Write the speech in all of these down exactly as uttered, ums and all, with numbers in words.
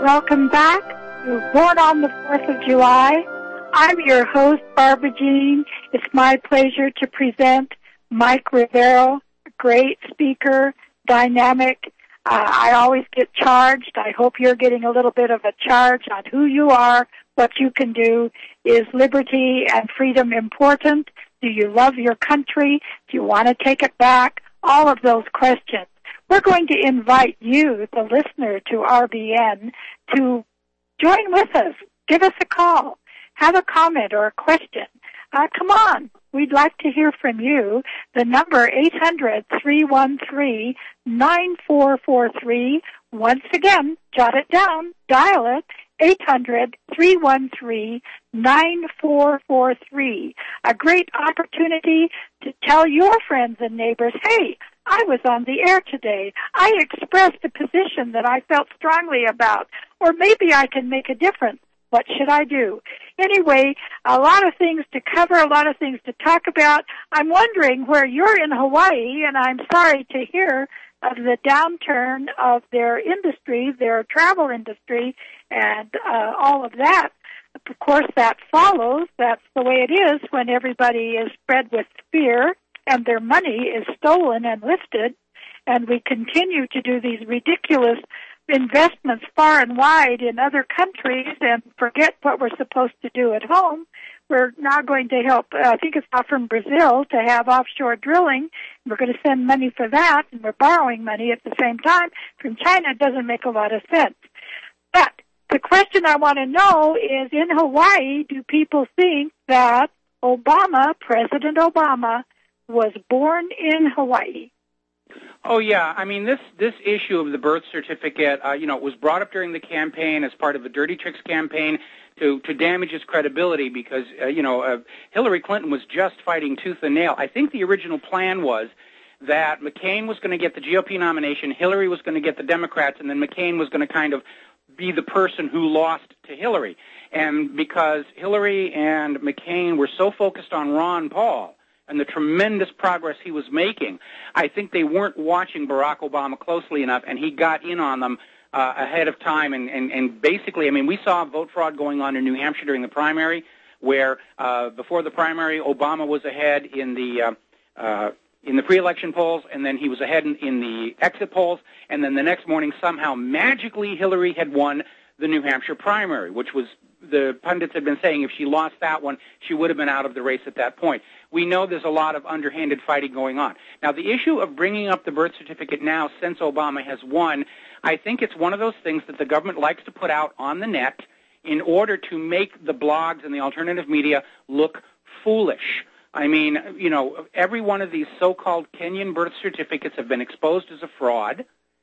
welcome back to Born on the fourth of July. I'm your host, Barbara Jean. It's my pleasure to present Mike Rivero, a great speaker, dynamic. Uh, I always get charged. I hope you're getting a little bit of a charge on who you are, what you can do. Is liberty and freedom important? Do you love your country? Do you want to take it back? All of those questions. We're going to invite you, the listener to R B N, to join with us. Give us a call. Have a comment or a question. Uh, come on. We'd like to hear from you. The number eight hundred, three one three, nine four four three. Once again, jot it down. Dial it. eight hundred, three one three, nine four four three. A great opportunity to tell your friends and neighbors, hey, I was on the air today. I expressed a position that I felt strongly about, or maybe I can make a difference. What should I do? Anyway, a lot of things to cover, a lot of things to talk about. I'm wondering where you're in Hawaii, and I'm sorry to hear of the downturn of their industry, their travel industry, and uh, all of that. Of course, that follows. That's the way it is when everybody is spread with fear and their money is stolen and lifted, and we continue to do these ridiculous investments far and wide in other countries and forget what we're supposed to do at home. We're now going to help, uh, I think it's off from Brazil, to have offshore drilling. We're going to send money for that, and we're borrowing money at the same time from China. It doesn't make a lot of sense. But the question I want to know is, in Hawaii, do people think that Obama, President Obama, was born in Hawaii? Oh, yeah. I mean, this, this issue of the birth certificate, uh, you know, it was brought up during the campaign as part of a Dirty Tricks campaign to, to damage his credibility because, uh, you know, uh, Hillary Clinton was just fighting tooth and nail. I think the original plan was that McCain was going to get the G O P nomination, Hillary was going to get the Democrats, and then McCain was going to kind of be the person who lost to Hillary. And because Hillary and McCain were so focused on Ron Paul and the tremendous progress he was making, I think they weren't watching Barack Obama closely enough, and he got in on them uh, ahead of time. And, and, and basically, I mean, we saw vote fraud going on in New Hampshire during the primary, where uh, before the primary, Obama was ahead in the uh, uh, in the pre-election polls, and then he was ahead in, in the exit polls, and then the next morning, somehow, magically, Hillary had won the New Hampshire primary, which was, the pundits had been saying if she lost that one, she would have been out of the race at that point. We know there's a lot of underhanded fighting going on. Now, the issue of bringing up the birth certificate now since Obama has won, I think it's one of those things that the government likes to put out on the net in order to make the blogs and the alternative media look foolish. I mean, you know, every one of these so-called Kenyan birth certificates have been exposed as a fraud.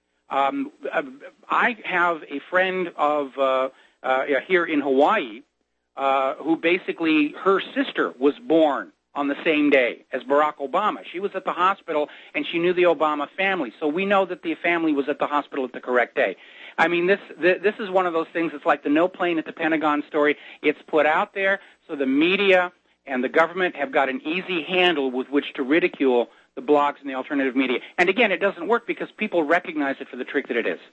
Um, I have a friend of uh, uh, here in Hawaii uh, who basically, her sister was born on the same day as Barack Obama. She was at the hospital, and she knew the Obama family. So we know that the family was at the hospital at the correct day. I mean, this this is one of those things. It's like the no plane at the Pentagon story. It's put out there so the media and the government have got an easy handle with which to ridicule the blogs and the alternative media. And again, it doesn't work because people recognize it for the trick that it is.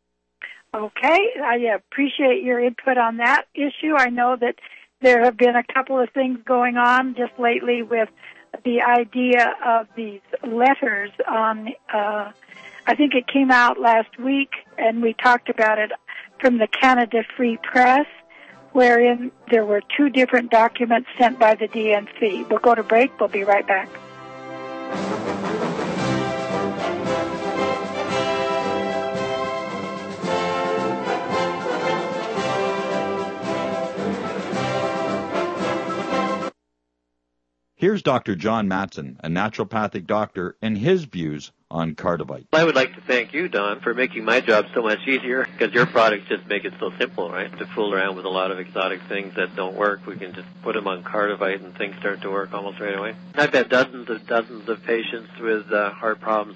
Okay, I appreciate your input on that issue. I know that there have been a couple of things going on just lately with the idea of these letters on, uh, I think it came out last week, and we talked about it from the Canada Free Press, wherein there were two different documents sent by the D N C. We'll go to break. We'll be right back. Here's Doctor John Matson, a naturopathic doctor, and his views on Cardivite. I would like to thank you, Don, for making my job so much easier, because your products just make it so simple, right? To fool around with a lot of exotic things that don't work, we can just put them on Cardivite and things start to work almost right away. I've had dozens of dozens of patients with uh, heart problems who have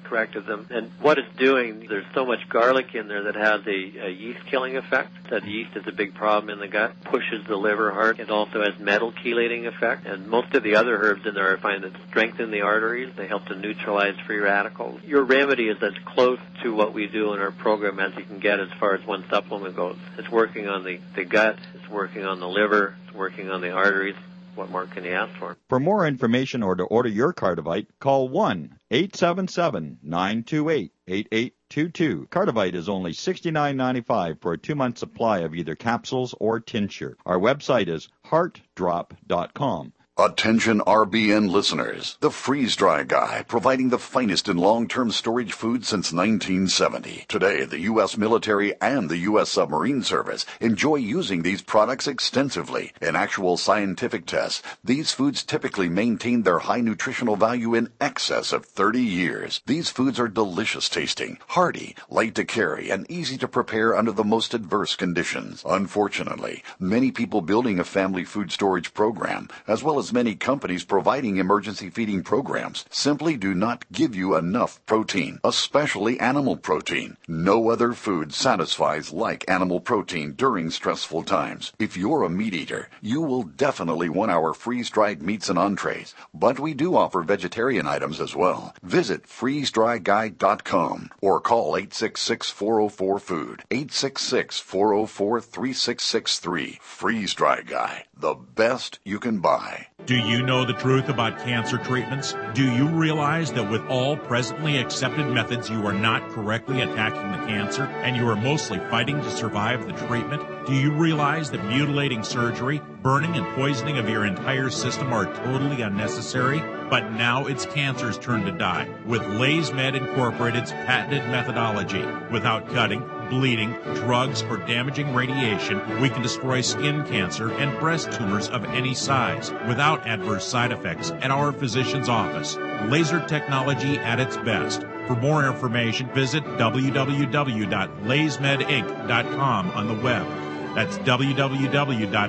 corrected them. And what it's doing, there's so much garlic in there that has a, a yeast-killing effect. That yeast is a big problem in the gut, pushes the liver hard. It also has metal chelating effect. And most of the other herbs in there I find that strengthen the arteries. They help to neutralize free radicals. Your remedy is as close to what we do in our program as you can get as far as one supplement goes. It's working on the, the gut, it's working on the liver, it's working on the arteries. What more can you ask for? For more information or to order your Cardivite, call one eight seven seven, nine two eight, eight eight two two. Cardivite is only sixty-nine ninety-five for a two-month supply of either capsules or tincture. Our website is heart drop dot com. Attention R B N listeners. The Freeze Dry Guy, providing the finest in long-term storage food since nineteen seventy. Today, the U S military and the U S submarine service enjoy using these products extensively. In actual scientific tests, these foods typically maintain their high nutritional value in excess of thirty years. These foods are delicious tasting, hearty, light to carry, and easy to prepare under the most adverse conditions. Unfortunately, many people building a family food storage program, as well as many companies providing emergency feeding programs, simply do not give you enough protein, especially animal protein. No other food satisfies like animal protein during stressful times. If you're a meat eater, you will definitely want our freeze-dried meats and entrees, but we do offer vegetarian items as well. Visit freeze dry guy dot com or call eight six six, four oh four, food, eight six six, four oh four, three six six three. Freeze Dry Guy, the best you can buy. Do you know the truth about cancer treatments? Do you realize that with all presently accepted methods, you are not correctly attacking the cancer and you are mostly fighting to survive the treatment? Do you realize that mutilating surgery, burning and poisoning of your entire system are totally unnecessary? But now it's cancer's turn to die with LaysMed Incorporated's patented methodology. Without cutting, bleeding, drugs, or damaging radiation, we can destroy skin cancer and breast tumors of any size without adverse side effects at our physician's office. Laser technology at its best. For more information, visit w w w dot lays med inc dot com on the web. That's w w w dot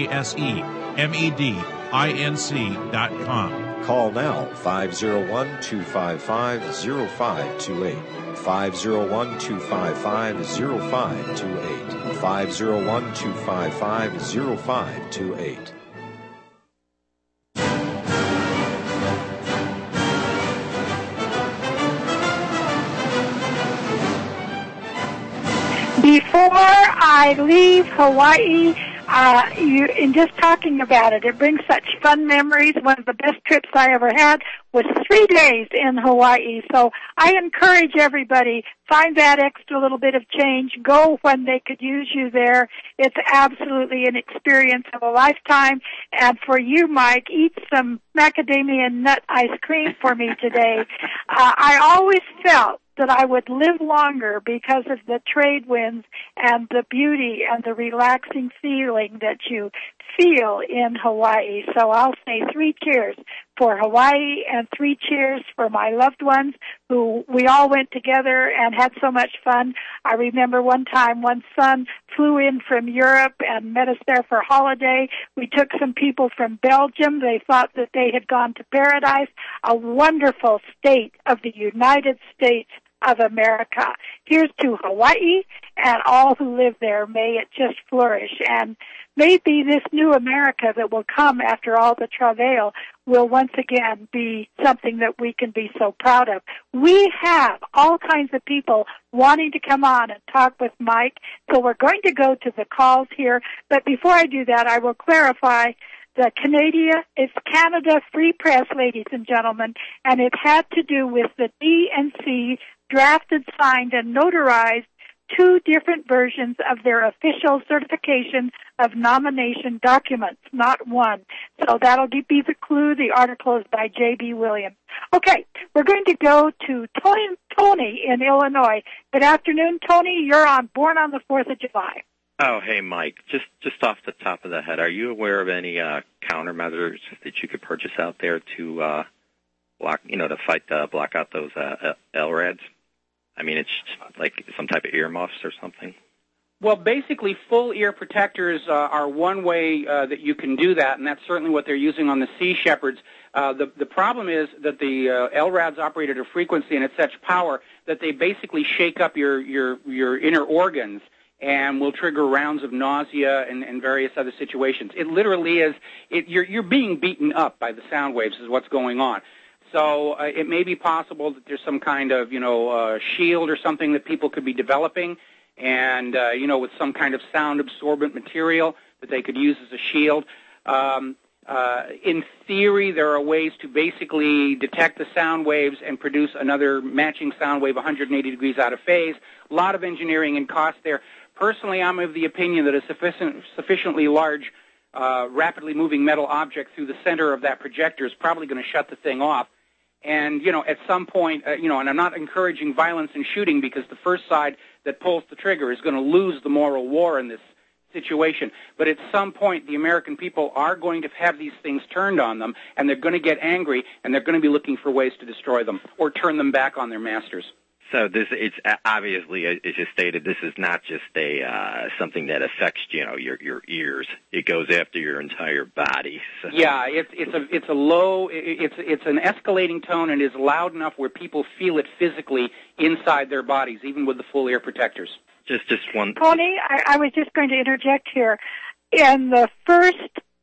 laser med dot com. Call now, five oh one, two five five, oh five two eight. five oh one, two five five, oh five two eight. five oh one, two five five, oh five two eight. Before I leave Hawaii, uh, you, in just talking about it, it brings such fun memories. One of the best trips I ever had was three days in Hawaii. So I encourage everybody, find that extra little bit of change. Go when they could use you there. It's absolutely an experience of a lifetime. And for you, Mike, eat some macadamia nut ice cream for me today. Uh, I always felt that I would live longer because of the trade winds and the beauty and the relaxing feeling that you feel in Hawaii. So I'll say three cheers for Hawaii and three cheers for my loved ones who we all went together and had so much fun. I remember one time one son flew in from Europe and met us there for a holiday. We took some people from Belgium. They thought that they had gone to paradise, a wonderful state of the United States of America. Here's to Hawaii and all who live there. May it just flourish. And maybe this new America that will come after all the travail will once again be something that we can be so proud of. We have all kinds of people wanting to come on and talk with Mike, so we're going to go to the calls here. But before I do that, I will clarify the Canada, it's Canada Free Press, ladies and gentlemen, and it had to do with the D N C drafted, signed, and notarized two different versions of their official certification of nomination documents, not one. So that'll be the clue. The article is by J B. Williams. Okay, we're going to go to Tony, Tony in Illinois. Good afternoon, Tony. You're on Born on the fourth of July. Oh, hey, Mike. Just just off the top of the head, are you aware of any uh, countermeasures that you could purchase out there to uh, block, you know, to fight uh, block out those uh, L R A Ds? I mean, it's like some type of earmuffs or something. Well, basically, full ear protectors uh, are one way uh, that you can do that, and that's certainly what they're using on the Sea Shepherds. Uh, the, the problem is that the uh, L RADs operate at a frequency and at such power that they basically shake up your, your, your inner organs and will trigger rounds of nausea and, and various other situations. It literally is, it, you're, you're being beaten up by the sound waves is what's going on. So uh, it may be possible that there's some kind of, you know, uh, shield or something that people could be developing, and, uh, you know, with some kind of sound-absorbent material that they could use as a shield. Um, uh, in theory, there are ways to basically detect the sound waves and produce another matching sound wave one hundred eighty degrees out of phase. A lot of engineering and cost there. Personally, I'm of the opinion that a sufficient, sufficiently large, uh, rapidly moving metal object through the center of that projector is probably going to shut the thing off. And, you know, at some point, uh, you know, and I'm not encouraging violence and shooting because the first side that pulls the trigger is going to lose the moral war in this situation. But at some point, the American people are going to have these things turned on them, and they're going to get angry, and they're going to be looking for ways to destroy them or turn them back on their masters. So this, it's obviously, as you stated, this is not just a uh, something that affects, you know, your your ears. It goes after your entire body. So. Yeah, it's it's a it's a low, it's it's an escalating tone, and is loud enough where people feel it physically inside their bodies, even with the full ear protectors. Just just one. Tony, I, I was just going to interject here. In the first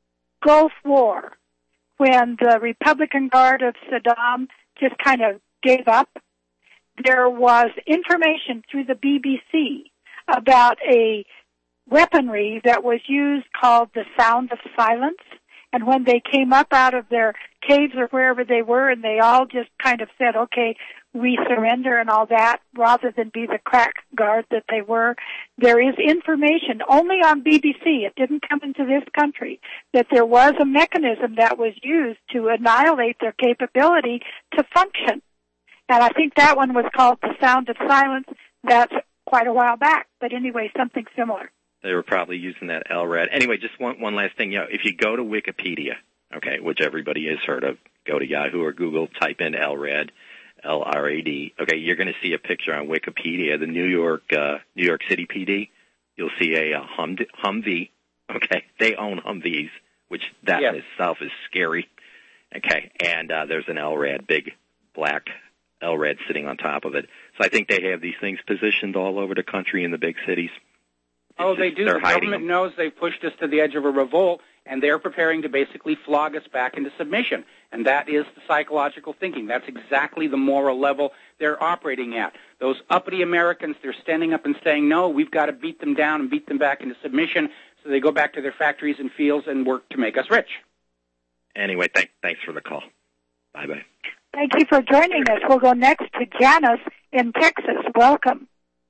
Gulf War, when the Republican Guard of Saddam just kind of gave up, there was information through the B B C about a weaponry that was used called the sound of silence. And when they came up out of their caves or wherever they were, and they all just kind of said, okay, we surrender and all that, rather than be the crack guard that they were, there is information only on B B C, it didn't come into this country, that there was a mechanism that was used to annihilate their capability to function. And I think that one was called the sound of silence. That's quite a while back. But anyway, something similar. They were probably using that L RAD. Anyway, just one one last thing. You know, if you go to Wikipedia, okay, which everybody has heard of, go to Yahoo or Google, type in L RAD, L R A D. Okay, you're going to see a picture on Wikipedia. The New York uh, New York City P D. You'll see a, a hum, Humvee. Okay, they own Humvees, which that yes. in itself is scary. Okay, and uh, there's an L RAD, big black L RAD sitting on top of it. So I think they have these things positioned all over the country in the big cities. It's oh, just, they do. The government them. knows they've pushed us to the edge of a revolt, and they're preparing to basically flog us back into submission. And that is the psychological thinking. That's exactly the moral level they're operating at. Those uppity Americans, they're standing up and saying, no, we've got to beat them down and beat them back into submission, so they go back to their factories and fields and work to make us rich. Anyway, th- thanks for the call. Bye-bye. Thank you for joining us. We'll go next to Janice in Texas. Welcome.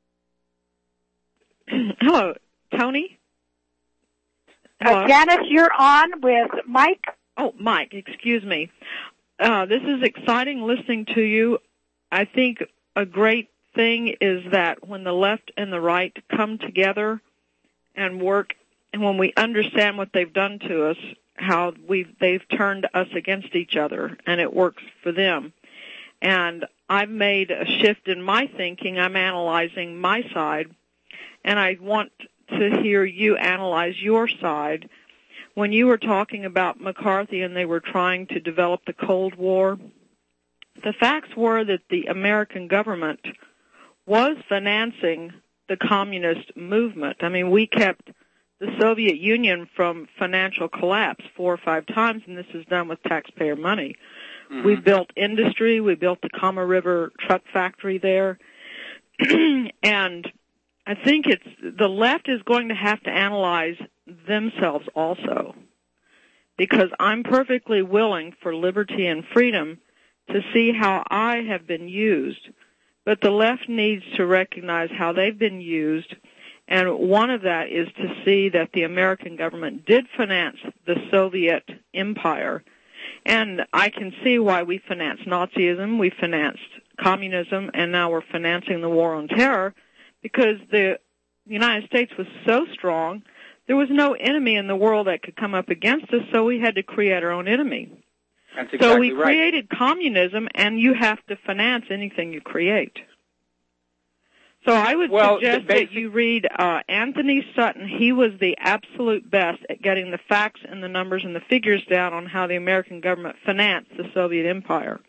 Hello, Tony. Uh, Janice, you're on with Mike. Oh, Mike, excuse me. Uh, this is exciting listening to you. I think a great thing is that when the left and the right come together and work, and when we understand what they've done to us, how we've they've turned us against each other, and it works for them. And I've made a shift in my thinking. I'm analyzing my side, and I want to hear you analyze your side. When you were talking about McCarthy and they were trying to develop the Cold War, the facts were that the American government was financing the communist movement. I mean, we kept the Soviet Union from financial collapse four or five times, and this is done with taxpayer money. Mm-hmm. We built industry. We built the Kama River truck factory there. And I think it's the left is going to have to analyze themselves also, because I'm perfectly willing for liberty and freedom to see how I have been used, but the left needs to recognize how they've been used, and one of that is to see that the American government did finance the Soviet empire, and I can see why we financed Nazism, we financed communism, and now we're financing the war on terror, because the United States was so strong, there was no enemy in the world that could come up against us, so we had to create our own enemy. That's exactly so we right. created communism, and you have to finance anything you create. So I would well, suggest that you read uh, Anthony Sutton. He was the absolute best at getting the facts and the numbers and the figures down on how the American government financed the Soviet Empire.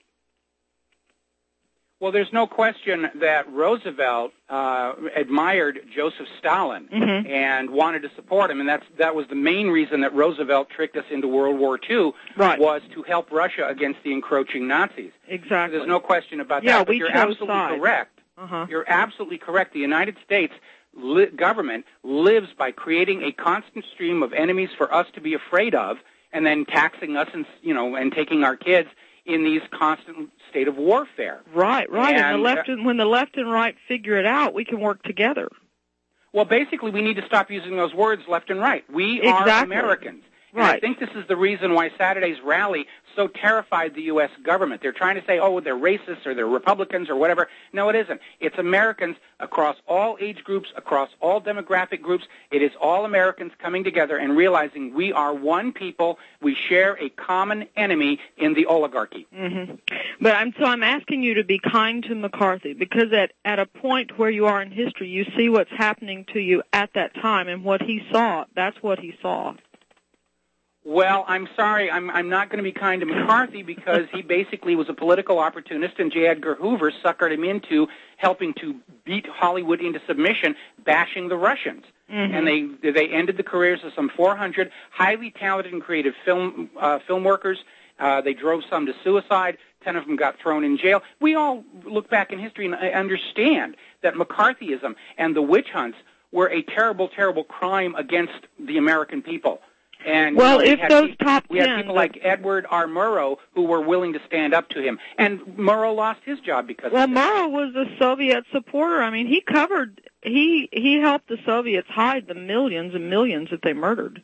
Well, there's no question that Roosevelt uh, admired Joseph Stalin mm-hmm. and wanted to support him, and that's that was the main reason that Roosevelt tricked us into World War Two, right. was to help Russia against the encroaching Nazis. Exactly. So there's no question about yeah, that. But we you're chose absolutely sides. correct. Uh-huh. You're absolutely correct. The United States li- government lives by creating a constant stream of enemies for us to be afraid of, and then taxing us and you know and taking our kids in these constant state of warfare. Right, right. And, and the left, and when the left and right figure it out, we can work together. Well, basically, we need to stop using those words left and right. We exactly. are Americans. And right. I think this is the reason why Saturday's rally so terrified the U S government. They're trying to say, oh, they're racists or they're Republicans or whatever. No, it isn't. It's Americans across all age groups, across all demographic groups. It is all Americans coming together and realizing we are one people. We share a common enemy in the oligarchy. Mm-hmm. But I'm so I'm asking you to be kind to McCarthy, because at, at a point where you are in history, you see what's happening to you at that time, and what he saw, that's what he saw. Well, I'm sorry, I'm I'm not going to be kind to McCarthy because he basically was a political opportunist, and J. Edgar Hoover suckered him into helping to beat Hollywood into submission, bashing the Russians. Mm-hmm. And they they ended the careers of some four hundred highly talented and creative film uh, film workers. Uh, they drove some to suicide. Ten of them got thrown in jail. We all look back in history and understand that McCarthyism and the witch hunts were a terrible, terrible crime against the American people. And well, you know, if those people, top we ten, had people like Edward R. Murrow who were willing to stand up to him, and Murrow lost his job because. Well, of Murrow was a Soviet supporter. I mean, he covered, he he helped the Soviets hide the millions and millions that they murdered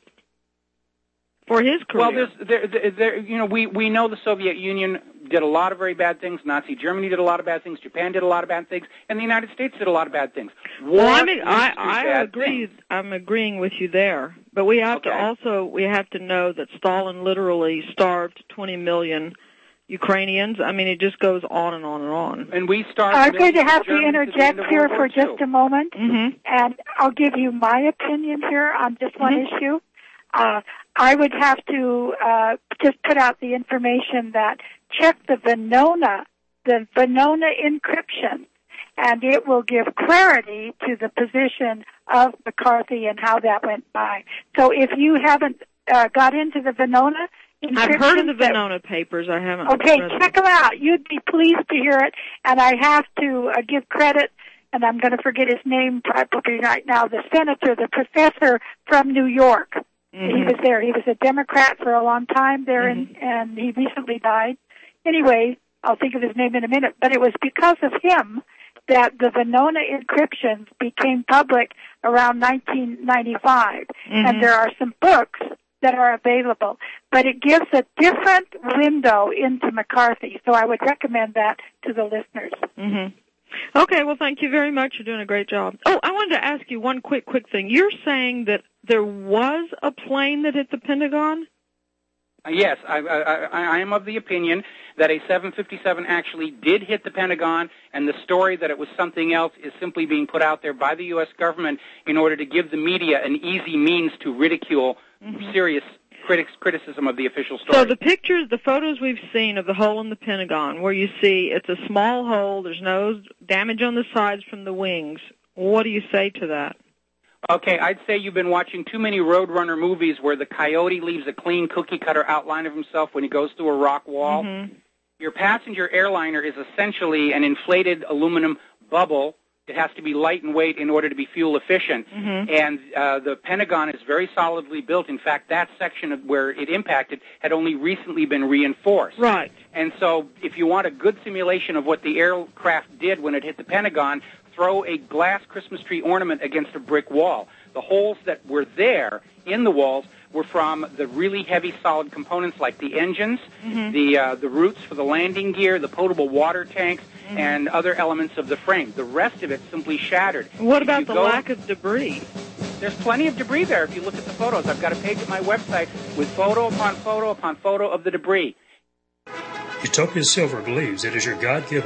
for his career. Well, there's, there, there, there, you know, we we know the Soviet Union did a lot of very bad things. Nazi Germany did a lot of bad things. Japan did a lot of bad things, and the United States did a lot of bad things. War well, I mean, I, I bad agree. Things. I'm agreeing with you there, but we have okay. to also we have to know that Stalin literally starved twenty million Ukrainians. I mean, it just goes on and on and on. And we starved. I'm going to have to Germans interject here for just a moment, mm-hmm. and I'll give you my opinion here on this one mm-hmm. issue. Uh, I would have to uh, just put out the information that check the Venona, the Venona encryption, and it will give clarity to the position of McCarthy and how that went by. So if you haven't uh, got into the Venona encryption... I've heard of the Venona papers. I haven't Okay, read check them out. You'd be pleased to hear it, and I have to uh, give credit, and I'm going to forget his name probably right now, the senator, the professor from New York. Mm-hmm. He was there. He was a Democrat for a long time there, mm-hmm. and, and he recently died. Anyway, I'll think of his name in a minute, but it was because of him that the Venona encryptions became public around nineteen ninety-five, mm-hmm. and there are some books that are available, but it gives a different window into McCarthy, so I would recommend that to the listeners. Mm-hmm. Okay, well, thank you very much. You're doing a great job. Oh, I wanted to ask you one quick, quick thing. You're saying that there was a plane that hit the Pentagon? Uh, yes, I, I, I am of the opinion that a seven fifty-seven actually did hit the Pentagon, and the story that it was something else is simply being put out there by the U S government in order to give the media an easy means to ridicule mm-hmm. serious critics, criticism of the official story. So the pictures, the photos we've seen of the hole in the Pentagon, where you see it's a small hole, there's no damage on the sides from the wings, what do you say to that? Okay, I'd say you've been watching too many Roadrunner movies where the coyote leaves a clean cookie-cutter outline of himself when he goes through a rock wall. Mm-hmm. Your passenger airliner is essentially an inflated aluminum bubble. It has to be light in weight in order to be fuel efficient. Mm-hmm. And uh, the Pentagon is very solidly built. In fact, that section of where it impacted had only recently been reinforced. Right. And so if you want a good simulation of what the aircraft did when it hit the Pentagon, throw a glass Christmas tree ornament against a brick wall. The holes that were there in the walls were from the really heavy solid components like the engines, mm-hmm. the uh, the roots for the landing gear, the potable water tanks, mm-hmm. and other elements of the frame. The rest of it simply shattered. What about you the go, lack of debris? There's plenty of debris there if you look at the photos. I've got a page at my website with photo upon photo upon photo of the debris. Utopia Silver believes it is your God-given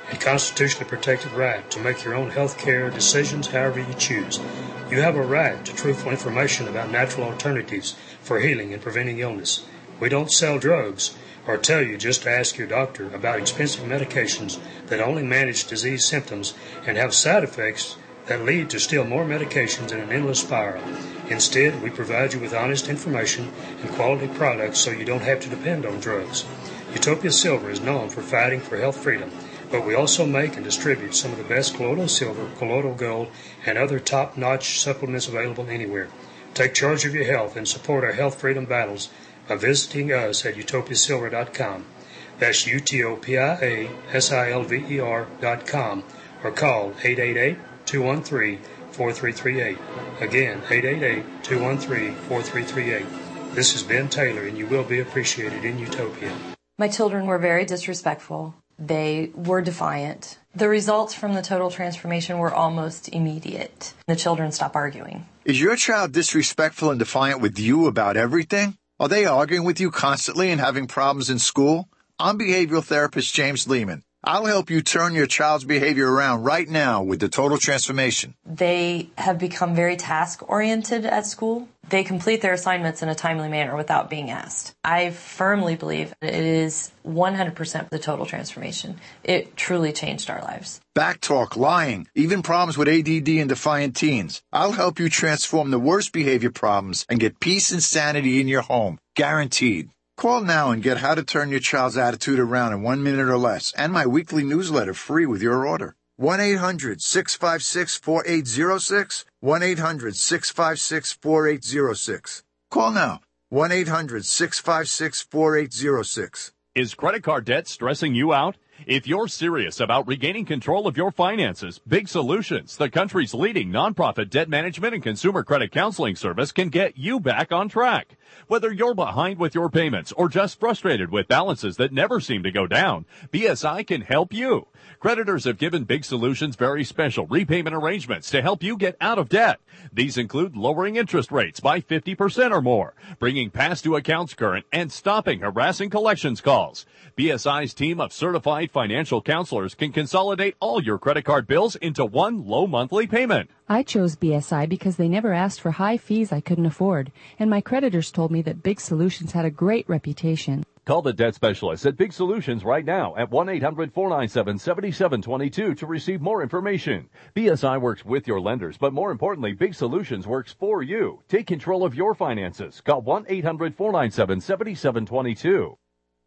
and constitutionally protected right to make your own health care decisions however you choose. You have a right to truthful information about natural alternatives for healing and preventing illness. We don't sell drugs or tell you just to ask your doctor about expensive medications that only manage disease symptoms and have side effects that lead to still more medications in an endless spiral. Instead, we provide you with honest information and quality products so you don't have to depend on drugs. Utopia Silver is known for fighting for health freedom, but we also make and distribute some of the best colloidal silver, colloidal gold, and other top-notch supplements available anywhere. Take charge of your health and support our health freedom battles by visiting us at utopia silver dot com. That's U T O P I A S I L V E R dot com, or call eight eight eight, two one three, four three three eight. Again, eight eight eight, two one three, four three three eight. This is Ben Taylor, and you will be appreciated in Utopia. My children were very disrespectful. They were defiant. The results from the total transformation were almost immediate. The children stopped arguing. Is your child disrespectful and defiant with you about everything? Are they arguing with you constantly and having problems in school? I'm behavioral therapist James Lehman. I'll help you turn your child's behavior around right now with the Total Transformation. They have become very task-oriented at school. They complete their assignments in a timely manner without being asked. I firmly believe it is one hundred percent the Total Transformation. It truly changed our lives. Backtalk, lying, even problems with A D D and defiant teens. I'll help you transform the worst behavior problems and get peace and sanity in your home. Guaranteed. Call now and get How to Turn Your Child's Attitude Around in one minute or less, and my weekly newsletter free with your order. one eight hundred, six five six, four eight zero six, one eight hundred, six five six, four eight zero six. Call now, one eight hundred, six five six, four eight zero six. Is credit card debt stressing you out? If you're serious about regaining control of your finances, Big Solutions, the country's leading nonprofit debt management and consumer credit counseling service, can get you back on track. Whether you're behind with your payments or just frustrated with balances that never seem to go down, B S I can help you. Creditors have given Big Solutions very special repayment arrangements to help you get out of debt. These include lowering interest rates by fifty percent or more, bringing past due accounts current, and stopping harassing collections calls. B S I's team of certified financial counselors can consolidate all your credit card bills into one low monthly payment. I chose B S I because they never asked for high fees I couldn't afford, and my creditors told me that Big Solutions had a great reputation. Call the debt specialist at Big Solutions right now at one eight hundred, four nine seven, seven seven two two to receive more information. B S I works with your lenders, but more importantly, Big Solutions works for you. Take control of your finances. Call one eight hundred, four nine seven, seven seven two two.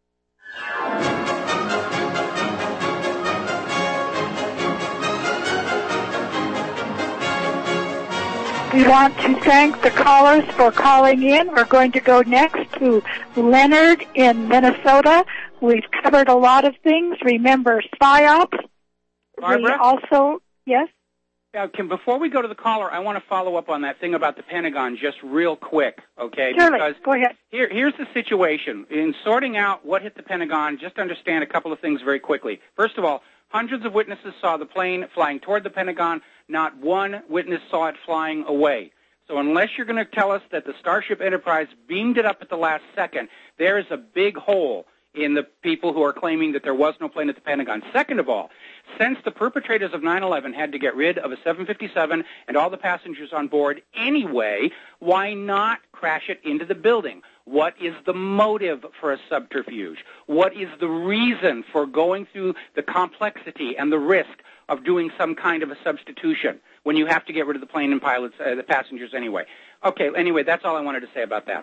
We want to thank the callers for calling in. We're going to go next to Leonard in Minnesota. We've covered a lot of things. Remember PSYOPs. Barbara? We also, yes? Uh, can, before we go to the caller, I want to follow up on that thing about the Pentagon just real quick, okay? Surely. Because go ahead. Here, here's the situation. In sorting out what hit the Pentagon, just understand a couple of things very quickly. First of all, hundreds of witnesses saw the plane flying toward the Pentagon. Not one witness saw it flying away. So unless you're going to tell us that the Starship Enterprise beamed it up at the last second, there is a big hole in the people who are claiming that there was no plane at the Pentagon. Second of all, since the perpetrators of nine eleven had to get rid of a seven fifty-seven and all the passengers on board anyway, why not crash it into the building? What is the motive for a subterfuge? What is the reason for going through the complexity and the risk of doing some kind of a substitution when you have to get rid of the plane and pilots, uh, the passengers anyway? Okay, anyway, that's all I wanted to say about that.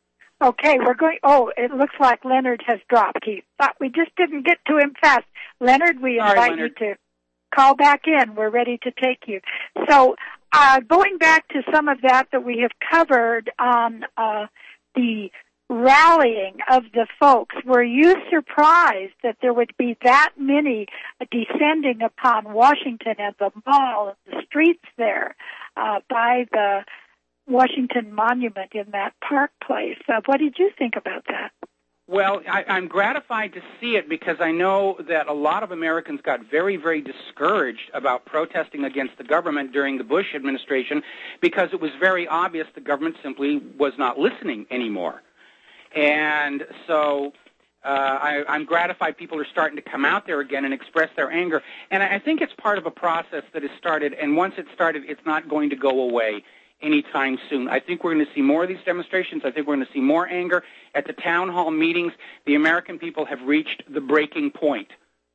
Okay, we're going, oh, it looks like Leonard has dropped. He thought we just didn't get to him fast. Leonard, we Sorry, invite Leonard. you to call back in. We're ready to take you. So, uh, going back to some of that that we have covered on, uh, the rallying of the folks, were you surprised that there would be that many descending upon Washington and the mall and the streets there, uh, by the Washington Monument in that park place? Uh, what did you think about that? Well, I, I'm gratified to see it because I know that a lot of Americans got very, very discouraged about protesting against the government during the Bush administration because it was very obvious the government simply was not listening anymore. And so Uh, I, I'm gratified people are starting to come out there again and express their anger. And I, I think it's part of a process that has started, and once it's started, it's not going to go away anytime soon. I think we're going to see more of these demonstrations. I think we're going to see more anger. At the town hall meetings, the American people have reached the breaking point.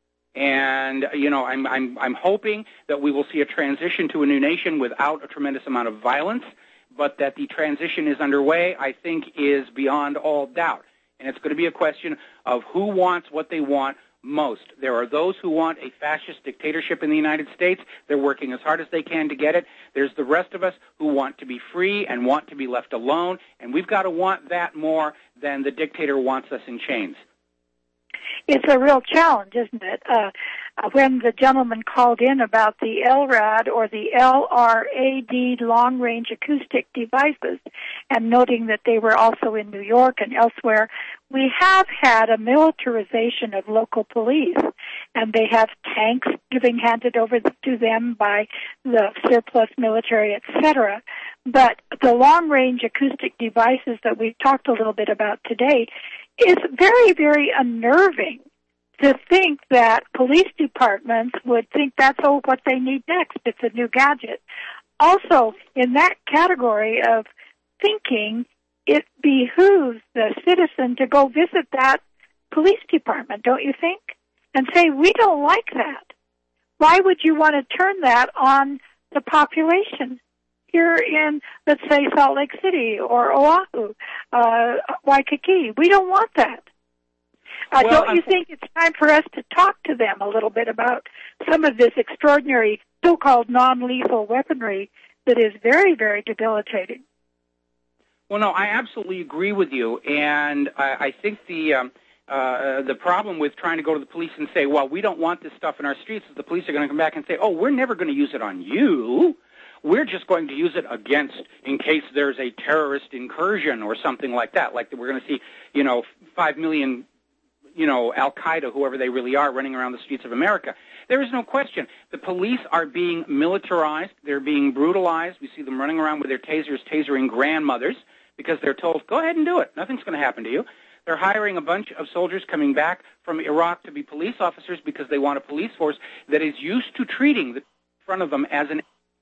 And, you know, I'm, I'm, I'm hoping that we will see a transition to a new nation without a tremendous amount of violence, but that the transition is underway, I think, is beyond all doubt. And it's going to be a question of who wants what they want most. There are those who want a fascist dictatorship in the United States. They're working as hard as they can to get it. There's the rest of us who want to be free and want to be left alone, and we've got to want that more than the dictator wants us in chains. It's a real challenge, isn't it? Uh, when the gentleman called in about the L R A D or the L R A D long-range acoustic devices and noting that they were also in New York and elsewhere, we have had a militarization of local police, and they have tanks being handed over to them by the surplus military, et cetera. But the long-range acoustic devices that we've talked a little bit about today is very, very unnerving to think that police departments would think that's oh, what they need next. It's a new gadget. Also, in that category of thinking, it behooves the citizen to go visit that police department, don't you think? And say, we don't like that. Why would you want to turn that on the population? Here in, let's say, Salt Lake City or Oahu, uh, Waikiki. We don't want that. Uh, well, don't you think it's time for us to talk to them a little bit about some of this extraordinary so-called non-lethal weaponry that is very, very debilitating? Well, no, I absolutely agree with you, and I, I think the um, uh, the problem with trying to go to the police and say, well, we don't want this stuff in our streets, is the police are going to come back and say, oh, we're never going to use it on you. We're just going to use it against, in case there's a terrorist incursion or something like that. Like we're going to see, you know, five million, you know, Al-Qaeda, whoever they really are, running around the streets of America. There is no question. The police are being militarized. They're being brutalized. We see them running around with their tasers, tasering grandmothers because they're told, go ahead and do it. Nothing's going to happen to you. They're hiring a bunch of soldiers coming back from Iraq to be police officers because they want a police force that is used to treating the front of them as an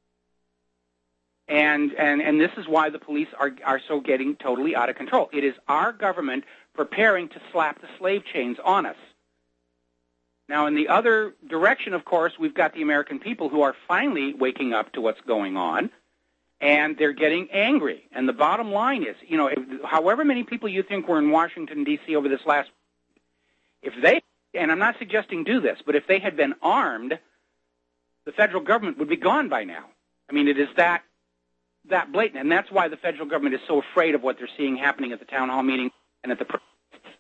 And, and and this is why the police are are so getting totally out of control. It is our government preparing to slap the slave chains on us. Now, in the other direction, of course, we've got the American people who are finally waking up to what's going on, and they're getting angry. And the bottom line is, you know, if, however many people you think were in Washington, D C over this last, if they, and I'm not suggesting do this, but if they had been armed, the federal government would be gone by now. I mean, it is that that blatant, and that's why the federal government is so afraid of what they're seeing happening at the town hall meeting and at the protests.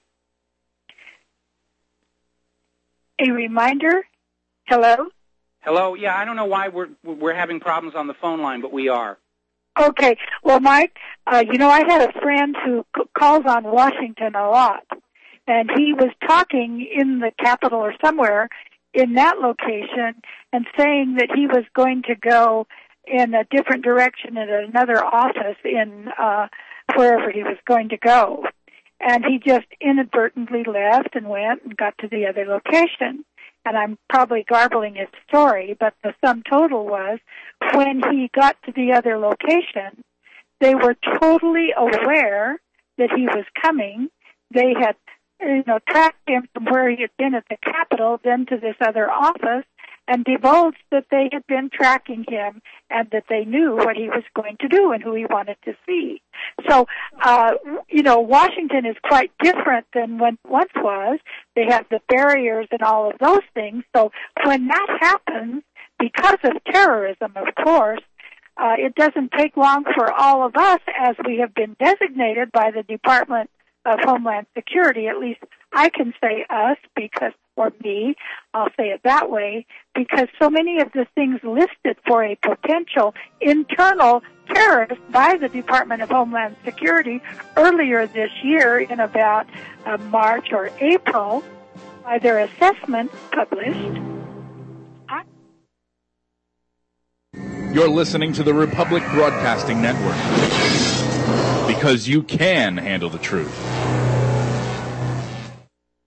A reminder, hello? Hello, yeah, I don't know why we're we're having problems on the phone line, but we are. Okay, well, Mike, uh, you know, I had a friend who c- calls on Washington a lot, and he was talking in the Capitol or somewhere in that location and saying that he was going to go in a different direction at another office in uh, wherever he was going to go. And he just inadvertently left and went and got to the other location. And I'm probably garbling his story, but the sum total was when he got to the other location, they were totally aware that he was coming. They had, you know, tracked him from where he had been at the Capitol, then to this other office, and divulged that they had been tracking him and that they knew what he was going to do and who he wanted to see. So, uh, you know, Washington is quite different than what once was. They have the barriers and all of those things. So when that happens, because of terrorism, of course, uh, it doesn't take long for all of us, as we have been designated by the Department of Homeland Security, at least I can say us because, or me, I'll say it that way, because so many of the things listed for a potential internal terrorist by the Department of Homeland Security earlier this year in about uh, March or April, by their assessment published. I- You're listening to the Republic Broadcasting Network, because you can handle the truth.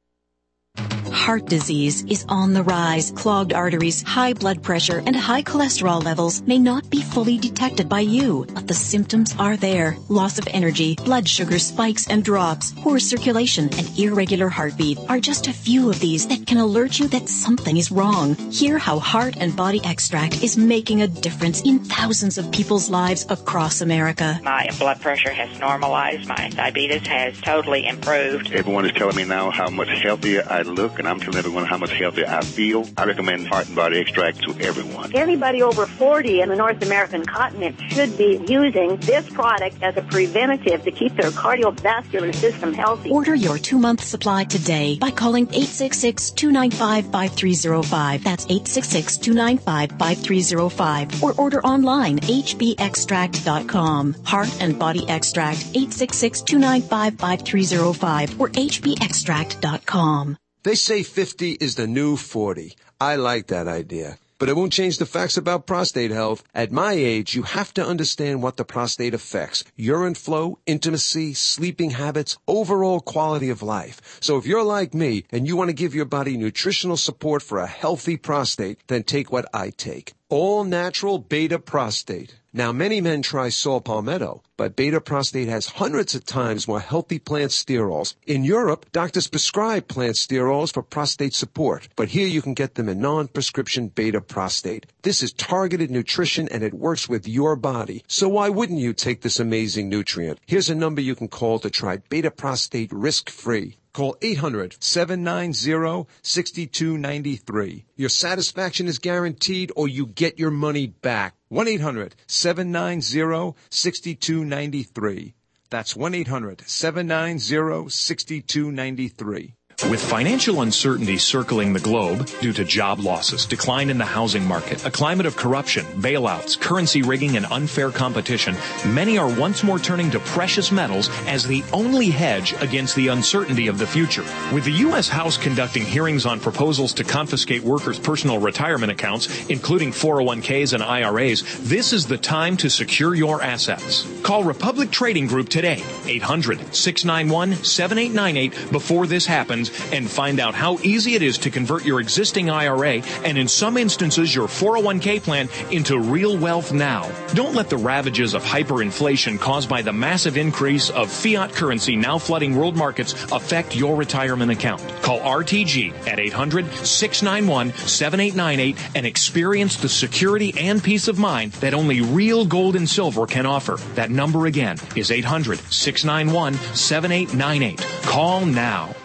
heart disease is on the rise. Clogged arteries, high blood pressure, and high cholesterol levels may not be fully detected by you, but the symptoms are there. Loss of energy, blood sugar spikes and drops, poor circulation, and irregular heartbeat are just a few of these that can alert you that something is wrong. Hear how Heart and Body Extract is making a difference in thousands of people's lives across America. My blood pressure has normalized. My diabetes has totally improved. Everyone is telling me now how much healthier I look, and I'm telling everyone how much healthier I feel. I recommend Heart and Body Extract to everyone. Anybody over forty in the North American continent should be using this product as a preventative to keep their cardiovascular system healthy. Order your two-month supply today by calling eight six six, two nine five, five three zero five. That's eight six six, two nine five, five three zero five. Or order online, h b extract dot com. Heart and Body Extract, eight six six, two nine five, five three zero five or h b extract dot com. They say fifty is the new forty. I like that idea. But it won't change the facts about prostate health. At my age, you have to understand what the prostate affects. Urine flow, intimacy, sleeping habits, overall quality of life. So if you're like me and you want to give your body nutritional support for a healthy prostate, then take what I take. All natural beta prostate. Now, many men try saw palmetto, but beta prostate has hundreds of times more healthy plant sterols. In Europe, doctors prescribe plant sterols for prostate support, but here you can get them in non-prescription beta prostate. This is targeted nutrition and it works with your body. So why wouldn't you take this amazing nutrient? Here's a number you can call to try beta prostate risk-free. Call eight hundred, seven nine zero, six two nine three. Your satisfaction is guaranteed or you get your money back. one eight hundred, seven nine zero, six two nine three. That's one eight hundred, seven nine zero, six two nine three. With financial uncertainty circling the globe due to job losses, decline in the housing market, a climate of corruption, bailouts, currency rigging, and unfair competition, many are once more turning to precious metals as the only hedge against the uncertainty of the future. With the U S House conducting hearings on proposals to confiscate workers' personal retirement accounts, including four oh one k's and I R A's, this is the time to secure your assets. Call Republic Trading Group today, eight hundred, six nine one, seven eight nine eight, before this happens, and find out how easy it is to convert your existing I R A and in some instances your four oh one k plan into real wealth now. Don't let the ravages of hyperinflation caused by the massive increase of fiat currency now flooding world markets affect your retirement account. Call R T G at eight hundred, six nine one, seven eight nine eight and experience the security and peace of mind that only real gold and silver can offer. That number again is eight hundred, six nine one, seven eight nine eight. Call now.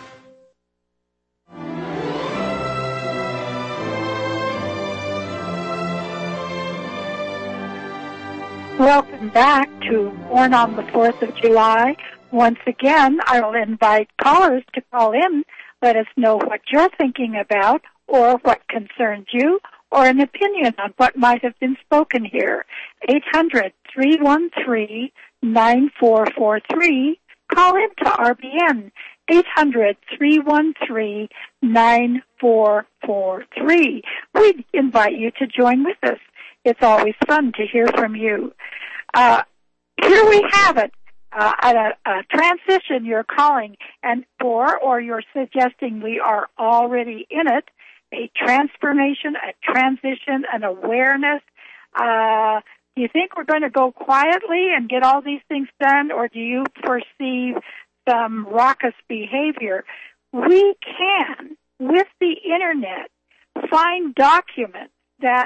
Welcome back to Born on the fourth of July. Once again, I will invite callers to call in. Let us know what you're thinking about or what concerns you or an opinion on what might have been spoken here. eight hundred, three one three, nine four four three. Call in to R B N, eight hundred, three one three, nine four four three. We invite you to join with us. It's always fun to hear from you. Uh, here we have it, uh, at a, a transition you're calling and for, or you're suggesting we are already in it, a transformation, a transition, an awareness. Uh, do you think we're going to go quietly and get all these things done, or do you perceive some raucous behavior? We can, with the Internet, find documents that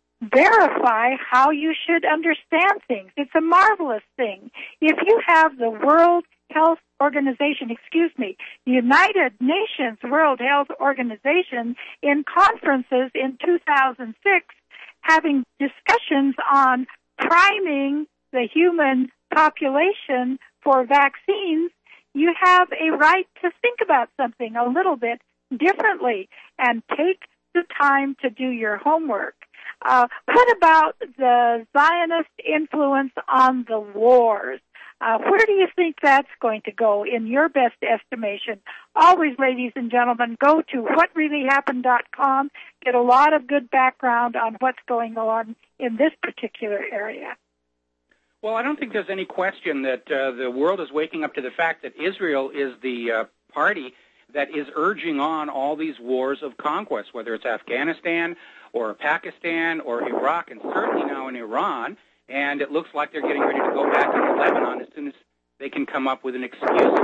verify how you should understand things. It's a marvelous thing. If you have the World Health Organization, excuse me, United Nations World Health Organization in conferences in two thousand six having discussions on priming the human population for vaccines, you have a right to think about something a little bit differently and take the time to do your homework. Uh, what about the Zionist influence on the wars? Uh, where do you think that's going to go in your best estimation? Always, ladies and gentlemen, go to what really happened dot com. Get a lot of good background on what's going on in this particular area. Well, I don't think there's any question that uh, the world is waking up to the fact that Israel is the uh, party that is urging on all these wars of conquest, whether it's Afghanistan or Pakistan or Iraq, and certainly now in Iran. And it looks like they're getting ready to go back into Lebanon as soon as they can come up with an excuse.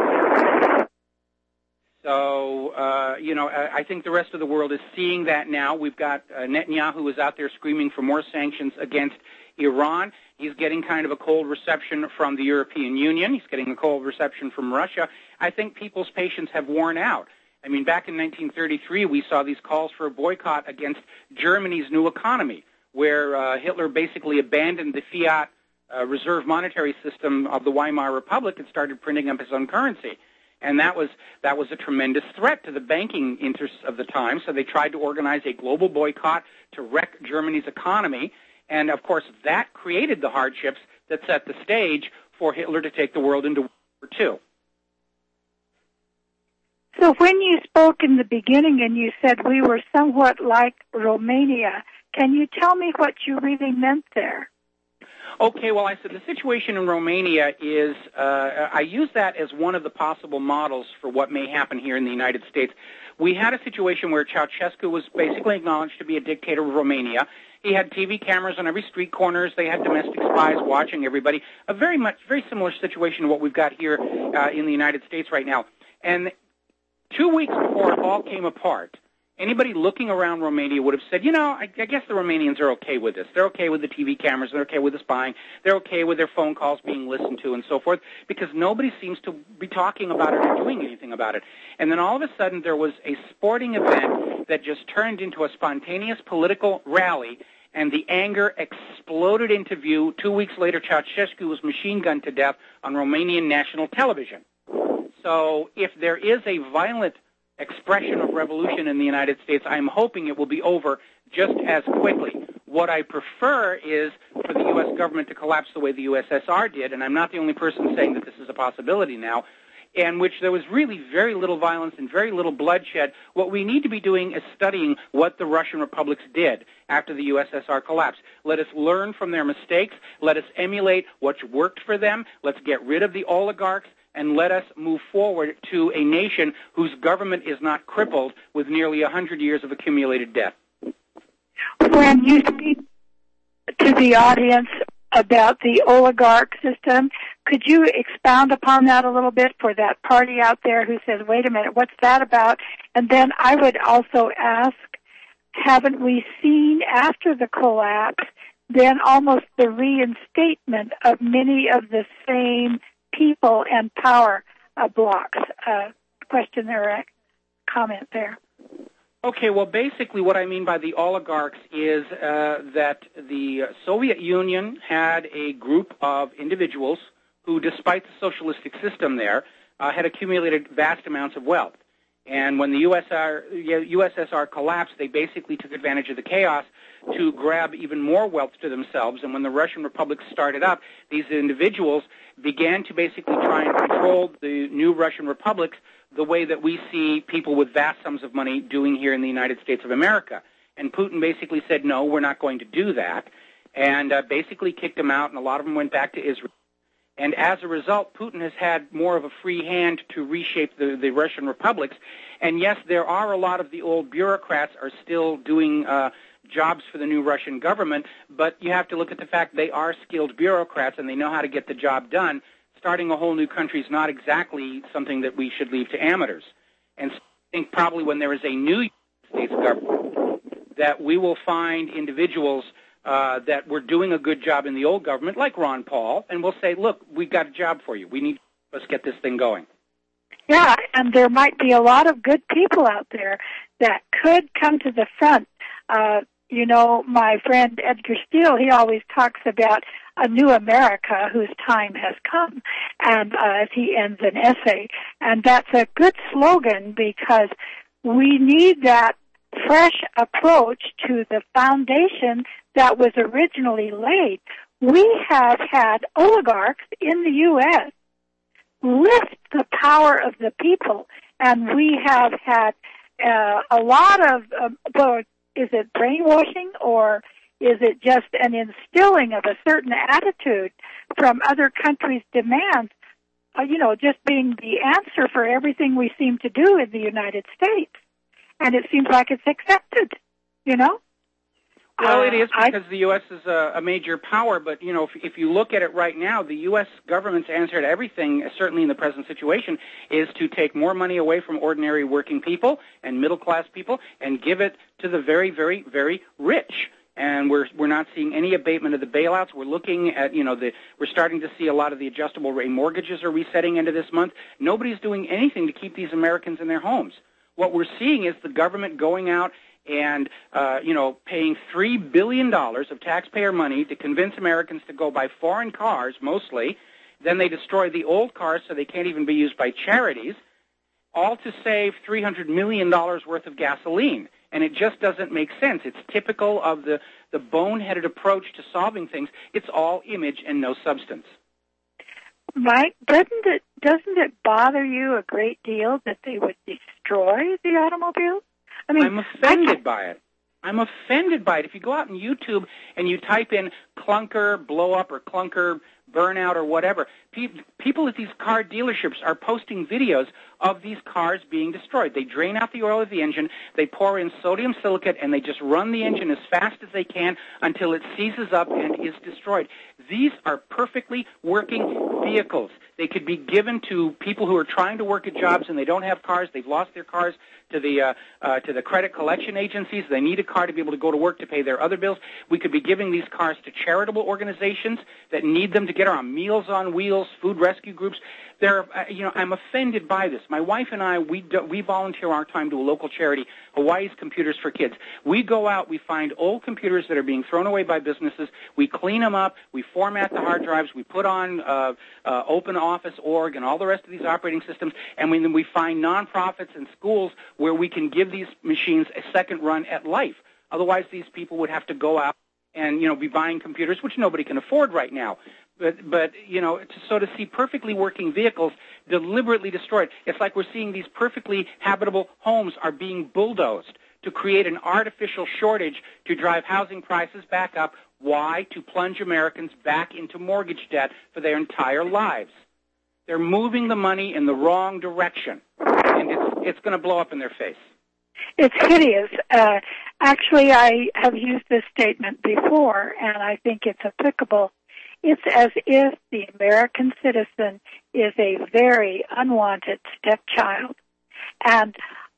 So, uh, you know, I, I think the rest of the world is seeing that now. We've got uh, Netanyahu who is out there screaming for more sanctions against Iran. He's getting kind of a cold reception from the European Union. He's getting a cold reception from Russia. I think people's patience have worn out. I mean, back in nineteen thirty-three, we saw these calls for a boycott against Germany's new economy, where uh, Hitler basically abandoned the fiat uh, reserve monetary system of the Weimar Republic and started printing up his own currency. And that was that was a tremendous threat to the banking interests of the time. So they tried to organize a global boycott to wreck Germany's economy. And, of course, that created the hardships that set the stage for Hitler to take the world into World War Two. So when you spoke in the beginning and you said we were somewhat like Romania, can you tell me what you really meant there? Okay, well, I said the situation in Romania is, uh, I use that as one of the possible models for what may happen here in the United States. We had a situation where Ceausescu was basically acknowledged to be a dictator of Romania. He had T V cameras on every street corners. They had domestic spies watching everybody. A very much, very similar situation to what we've got here uh, in the United States right now. And two weeks before it all came apart, anybody looking around Romania would have said, you know, I, I guess the Romanians are okay with this. They're okay with the T V cameras. They're okay with the spying. They're okay with their phone calls being listened to and so forth, because nobody seems to be talking about it or doing anything about it. And then all of a sudden there was a sporting event that just turned into a spontaneous political rally, and the anger exploded into view. Two weeks later, Ceausescu was machine gunned to death on Romanian national television. So if there is a violent expression of revolution in the United States, I'm hoping it will be over just as quickly. What I prefer is for the U S government to collapse the way the U S S R did, and I'm not the only person saying that this is a possibility now, in which there was really very little violence and very little bloodshed. What we need to be doing is studying what the Russian republics did after the U S S R collapsed. Let us learn from their mistakes. Let us emulate what worked for them. Let's get rid of the oligarchs, and let us move forward to a nation whose government is not crippled with nearly one hundred years of accumulated debt. When you speak to the audience about the oligarch system, could you expound upon that a little bit for that party out there who says, wait a minute, what's that about? And then I would also ask, haven't we seen after the collapse then almost the reinstatement of many of the same people and power uh, blocks? Uh, question there, comment there. Okay, well, basically what I mean by the oligarchs is uh, that the Soviet Union had a group of individuals who, despite the socialistic system there, uh, had accumulated vast amounts of wealth. And when the U S S R collapsed, they basically took advantage of the chaos to grab even more wealth to themselves. And when the Russian Republic started up, these individuals began to basically try and control the new Russian republics the way that we see people with vast sums of money doing here in the United States of America. And Putin basically said, no, we're not going to do that, and uh, basically kicked them out, and a lot of them went back to Israel. And as a result, Putin has had more of a free hand to reshape the, the Russian republics. And yes, there are a lot of the old bureaucrats are still doing uh, jobs for the new Russian government, but you have to look at the fact they are skilled bureaucrats and they know how to get the job done. Starting a whole new country is not exactly something that we should leave to amateurs. And so I think probably when there is a new United States government that we will find individuals Uh, that were doing a good job in the old government, like Ron Paul, and we'll say, look, we've got a job for you. We need to let's get this thing going. Yeah, and there might be a lot of good people out there that could come to the front. Uh, you know, my friend Edgar Steele, he always talks about a new America whose time has come, and uh, as he ends an essay. And that's a good slogan because we need that fresh approach to the foundation that was originally laid. We have had oligarchs in the U S lift the power of the people, and we have had uh, a lot of, uh, well, is it brainwashing or is it just an instilling of a certain attitude from other countries' demands? uh, you know, just being the answer for everything we seem to do in the United States. And it seems like it's accepted, you know? Well, uh, it is because I, the U S is a, a major power, but, you know, if, if you look at it right now, the U S government's answer to everything, certainly in the present situation, is to take more money away from ordinary working people and middle-class people and give it to the very, very, very rich. And we're we're not seeing any abatement of the bailouts. We're looking at, you know, the we're starting to see a lot of the adjustable rate mortgages are resetting into this month. Nobody's doing anything to keep these Americans in their homes. What we're seeing is the government going out and, uh, you know, paying three billion dollars of taxpayer money to convince Americans to go buy foreign cars, mostly. Then they destroy the old cars so they can't even be used by charities, all to save three hundred million dollars worth of gasoline. And it just doesn't make sense. It's typical of the, the boneheaded approach to solving things. It's all image and no substance. Mike, doesn't it, doesn't it bother you a great deal that they would destroy the automobile? I mean, I'm offended I by it. I'm offended by it. If you go out on YouTube and you type in clunker blow up or clunker burnout or whatever, pe- people at these car dealerships are posting videos of these cars being destroyed. They drain out the oil of the engine, they pour in sodium silicate, and they just run the engine as fast as they can until it seizes up and is destroyed. These are perfectly working vehicles. They could be given to people who are trying to work at jobs and they don't have cars. They've lost their cars to the uh, uh, to the credit collection agencies. They need a car to be able to go to work to pay their other bills. We could be giving these cars to charitable organizations that need them to get around, Meals on Wheels, food rescue groups. They're, uh, you know, I'm offended by this. My wife and I, we do, we volunteer our time to a local charity, Hawaii's Computers for Kids. We go out, we find old computers that are being thrown away by businesses. We clean them up. We format the hard drives. We put on uh, uh, Open Office org and all the rest of these operating systems. And we, then we find nonprofits and schools where we can give these machines a second run at life. Otherwise, these people would have to go out and, you know, be buying computers, which nobody can afford right now. But, but you know, to, so to see perfectly working vehicles deliberately destroyed, it's like we're seeing these perfectly habitable homes are being bulldozed to create an artificial shortage to drive housing prices back up. Why? To plunge Americans back into mortgage debt for their entire lives. They're moving the money in the wrong direction, and it's, it's going to blow up in their face. It's hideous. Uh, actually, I have used this statement before, and I think it's applicable. It's as if the American citizen is a very unwanted stepchild. And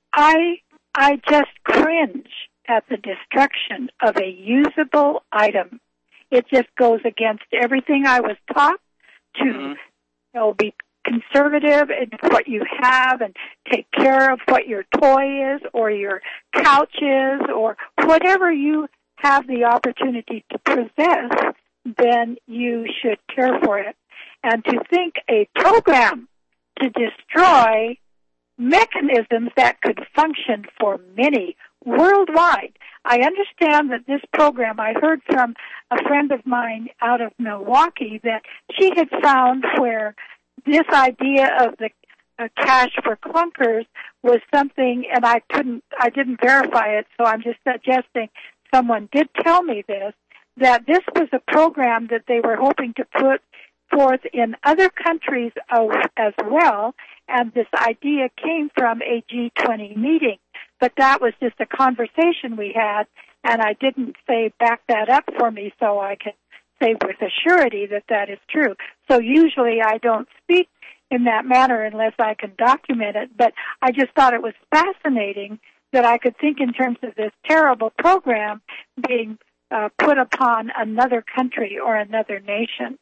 I, I just cringe at the destruction of a usable item. It just goes against everything I was taught to, mm-hmm. you know, be conservative in what you have and take care of what your toy is or your couch is or whatever you have the opportunity to possess, then you should care for it. And to think a program to destroy mechanisms that could function for many worldwide. I understand that this program, I heard from a friend of mine out of Milwaukee that she had found where this idea of the uh, cash for clunkers was something, and I couldn't, I didn't verify it, so I'm just suggesting someone did tell me this, that this was a program that they were hoping to put forth in other countries as well, and this idea came from a G twenty meeting. But that was just a conversation we had, and I didn't say back that up for me so I can say with a surety that that is true. So usually I don't speak in that manner unless I can document it, but I just thought it was fascinating that I could think in terms of this terrible program being uh, put upon another country or another nation.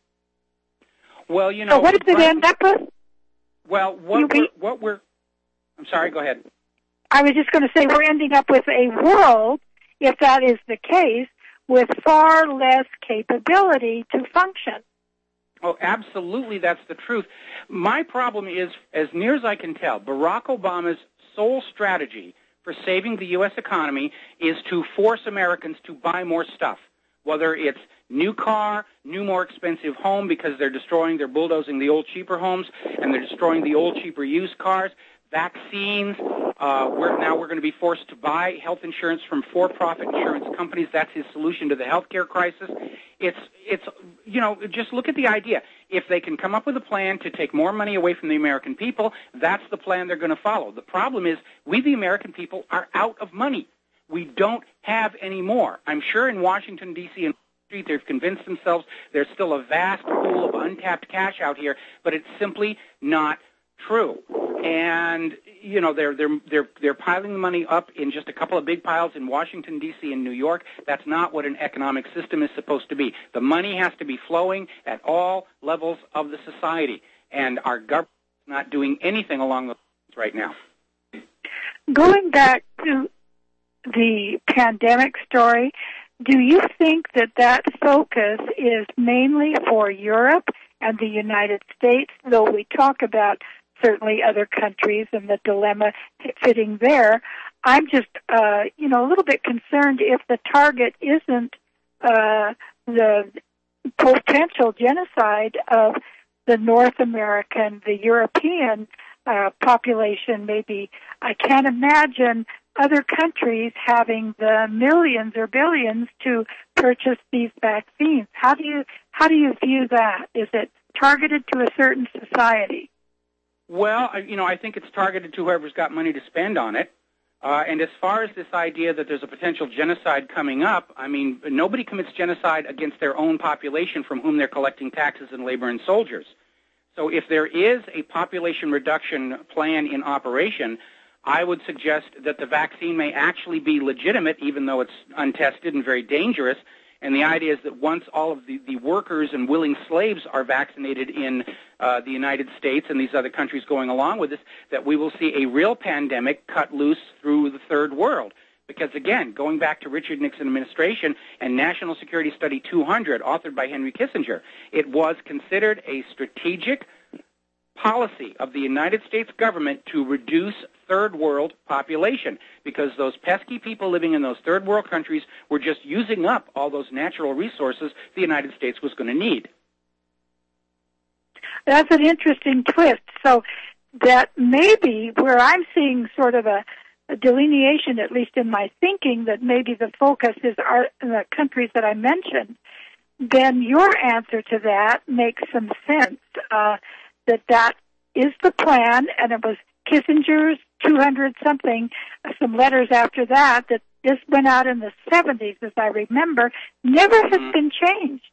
Well, you know... So what does it end up with? Well, what we're, what we're... I'm sorry, go ahead. I was just going to say we're ending up with a world, if that is the case, with far less capability to function. Oh, absolutely, that's the truth. My problem is, as near as I can tell, Barack Obama's sole strategy for saving the U S economy is to force Americans to buy more stuff, whether it's new car, new, more expensive home because they're destroying, they're bulldozing the old, cheaper homes, and they're destroying the old, cheaper used cars, vaccines, Uh, we're, now we're going to be forced to buy health insurance from for-profit insurance companies. That's his solution to the healthcare crisis. It's, it's, you know, just look at the idea. If they can come up with a plan to take more money away from the American people, that's the plan they're going to follow. The problem is we, the American people, are out of money. We don't have any more. I'm sure in Washington, D C and Wall Street, they've convinced themselves there's still a vast pool of untapped cash out here, but it's simply not true. And, you know, they're, they're, they're, they're piling the money up in just a couple of big piles in Washington, D C and New York. That's not what an economic system is supposed to be. The money has to be flowing at all levels of the society, and our government is not doing anything along those lines right now. Going back to the pandemic story, do you think that that focus is mainly for Europe and the United States, though we talk about certainly other countries and the dilemma fitting there? I'm just, uh, you know, a little bit concerned if the target isn't uh, the potential genocide of the North American, the European uh, population. Maybe I can't imagine other countries having the millions or billions to purchase these vaccines. How do you how do you view that? Is it targeted to a certain society? Well, you know, I think it's targeted to whoever's got money to spend on it. Uh, and as far as this idea that there's a potential genocide coming up, I mean, nobody commits genocide against their own population from whom they're collecting taxes and labor and soldiers. So if there is a population reduction plan in operation, I would suggest that the vaccine may actually be legitimate, even though it's untested and very dangerous. And the idea is that once all of the, the workers and willing slaves are vaccinated in uh, the United States and these other countries going along with this, that we will see a real pandemic cut loose through the third world. Because, again, going back to Richard Nixon administration and National Security Study two hundred, authored by Henry Kissinger, it was considered a strategic policy of the United States government to reduce third world population, because those pesky people living in those third world countries were just using up all those natural resources the United States was going to need. That's an interesting twist. So that maybe where I'm seeing sort of a, a delineation, at least in my thinking, that maybe the focus is our, the countries that I mentioned, then your answer to that makes some sense, uh, that that is the plan, and it was Kissinger's two hundred something, some letters after that, that this went out in the seventies, as I remember, never has mm-hmm. been changed,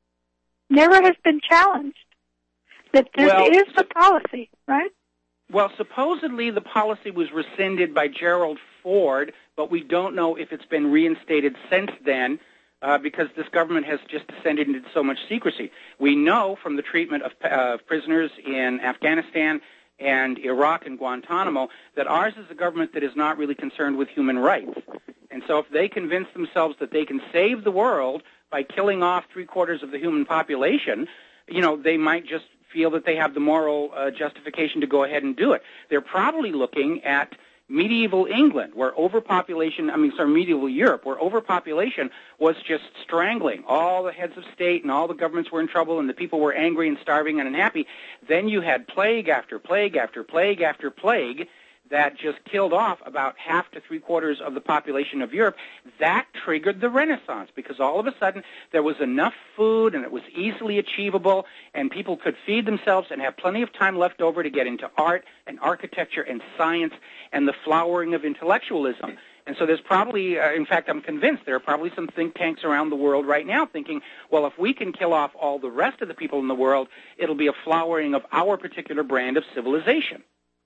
never has been challenged, that this well, is the policy, right? Well, supposedly the policy was rescinded by Gerald Ford, but we don't know if it's been reinstated since then, uh, because this government has just descended into so much secrecy. We know from the treatment of uh, prisoners in Afghanistan and Iraq and Guantanamo that ours is a government that is not really concerned with human rights. And so if they convince themselves that they can save the world by killing off three-quarters of the human population, you know, they might just feel that they have the moral uh, justification to go ahead and do it. They're probably looking at medieval England, where overpopulation, I mean, sorry, medieval Europe, where overpopulation was just strangling. All the heads of state and all the governments were in trouble, and the people were angry and starving and unhappy. Then you had plague after plague after plague after plague that just killed off about half to three-quarters of the population of Europe. That triggered the Renaissance, because all of a sudden there was enough food and it was easily achievable, and people could feed themselves and have plenty of time left over to get into art and architecture and science and the flowering of intellectualism. And so there's probably, uh, in fact, I'm convinced there are probably some think tanks around the world right now thinking, well, if we can kill off all the rest of the people in the world, it'll be a flowering of our particular brand of civilization.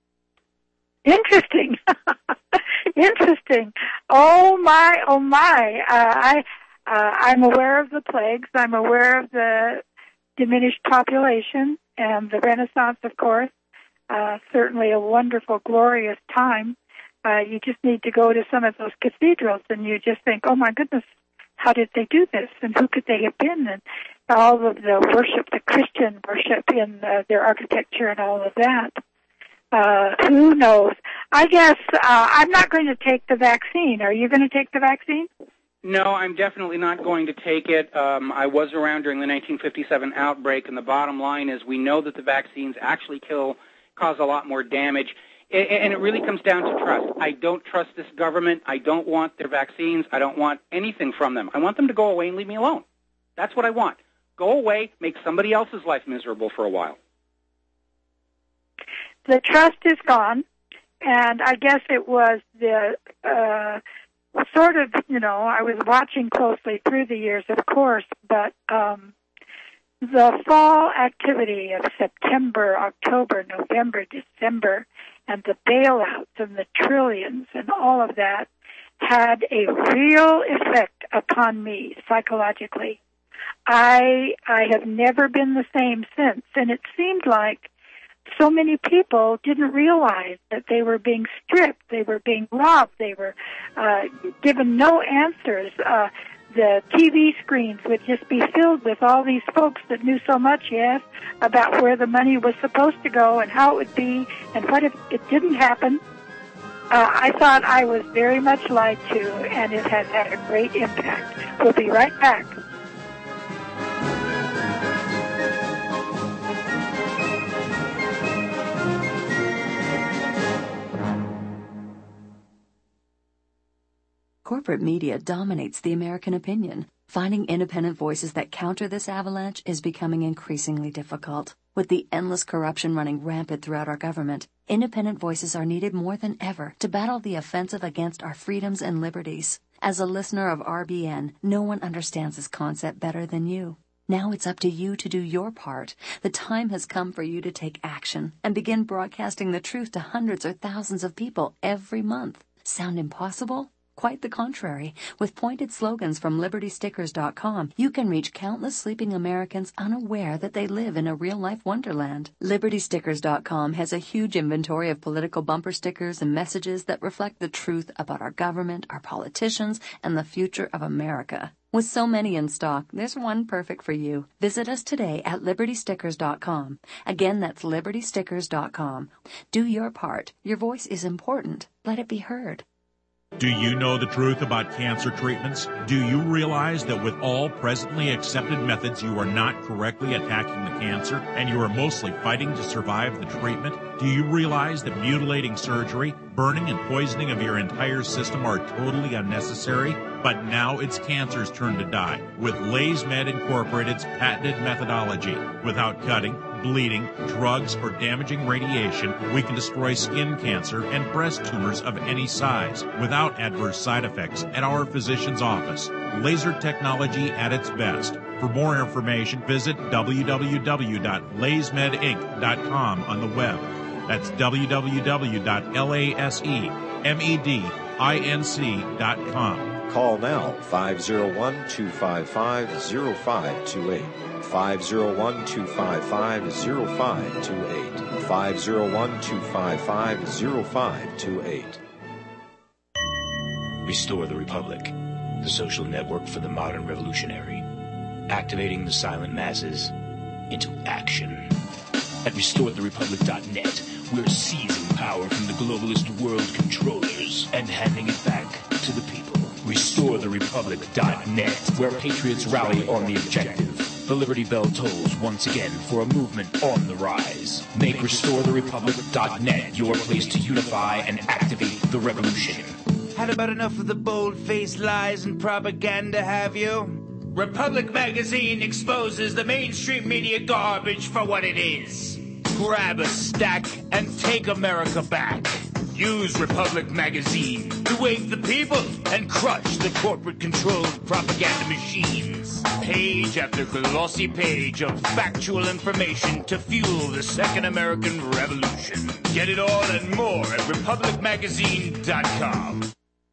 Interesting. Interesting. Oh my, oh my. Uh, I, uh, I'm aware of the plagues. I'm aware of the diminished population and the Renaissance, of course. Uh, certainly a wonderful, glorious time. Uh, you just need to go to some of those cathedrals and you just think, oh my goodness, how did they do this? And who could they have been? And all of the worship, the Christian worship in uh, their architecture and all of that. Uh, who knows? I guess uh, I'm not going to take the vaccine. Are you going to take the vaccine? No, I'm definitely not going to take it. Um, I was around during the nineteen fifty-seven outbreak, and the bottom line is we know that the vaccines actually kill, cause a lot more damage. And it really comes down to trust. I don't trust this government. I don't want their vaccines. I don't want anything from them. I want them to go away and leave me alone. That's what I want. Go away, make somebody else's life miserable for a while. The trust is gone, and I guess it was the uh, sort of, you know, I was watching closely through the years, of course, but um, the fall activity of September, October, November, December, and the bailouts and the trillions and all of that had a real effect upon me psychologically. I I have never been the same since, and it seemed like so many people didn't realize that they were being stripped, they were being robbed, they were uh, given no answers. Uh, the T V screens would just be filled with all these folks that knew so much, yes, about where the money was supposed to go and how it would be and what if it didn't happen. Uh, I thought I was very much lied to, and it has had a great impact. We'll be right back. Corporate media dominates the American opinion. Finding independent voices that counter this avalanche is becoming increasingly difficult. With the endless corruption running rampant throughout our government, independent voices are needed more than ever to battle the offensive against our freedoms and liberties. As a listener of R B N, no one understands this concept better than you. Now it's up to you to do your part. The time has come for you to take action and begin broadcasting the truth to hundreds or thousands of people every month. Sound impossible? Quite the contrary. With pointed slogans from Liberty Stickers dot com, you can reach countless sleeping Americans unaware that they live in a real-life wonderland. Liberty Stickers dot com has a huge inventory of political bumper stickers and messages that reflect the truth about our government, our politicians, and the future of America. With so many in stock, there's one perfect for you. Visit us today at Liberty Stickers dot com. Again, that's Liberty Stickers dot com. Do your part. Your voice is important. Let it be heard. Do you know the truth about cancer treatments? Do you realize that with all presently accepted methods, you are not correctly attacking the cancer and you are mostly fighting to survive the treatment? Do you realize that mutilating surgery, burning and poisoning of your entire system are totally unnecessary? But now it's cancer's turn to die with LaysMed Incorporated's patented methodology. Without cutting, bleeding, drugs, or damaging radiation, we can destroy skin cancer and breast tumors of any size without adverse side effects at our physician's office. Laser technology at its best. For more information, visit w w w dot lays med inc dot com on the web. That's w w w dot laysmed inc dot com. Call now, five oh one, two five five, oh five two eight. five oh one, two five five, oh five two eight. five oh one, two five five, oh five two eight. Restore the Republic, the social network for the modern revolutionary. Activating the silent masses into action. At restore the republic dot net, we're seizing power from the globalist world controllers and handing it back to the people. restore the republic dot net, where patriots rally on the objective. The Liberty Bell tolls once again for a movement on the rise. Make restore the republic dot net your place to unify and activate the revolution. Had about enough of the bold-faced lies and propaganda, have you? Republic Magazine exposes the mainstream media garbage for what it is. Grab a stack and take America back. Use Republic Magazine to wake the people and crush the corporate-controlled propaganda machines. Page after glossy page of factual information to fuel the Second American Revolution. Get it all and more at Republic Magazine dot com.